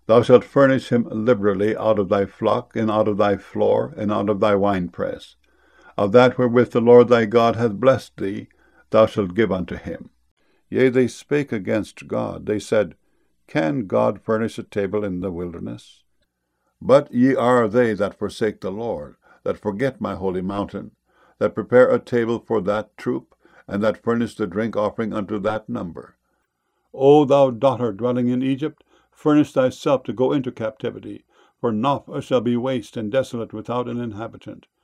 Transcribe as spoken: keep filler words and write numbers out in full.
Thou shalt furnish him liberally out of thy flock, and out of thy floor, and out of thy winepress. Of that wherewith the Lord thy God hath blessed thee, thou shalt give unto him. Yea, they spake against God. They said, Can God furnish a table in the wilderness? But ye are they that forsake the Lord, that forget my holy mountain, that prepare a table for that troop, and that furnish the drink offering unto that number. O thou daughter dwelling in Egypt, furnish thyself to go into captivity, for Noph shall be waste and desolate without an inhabitant.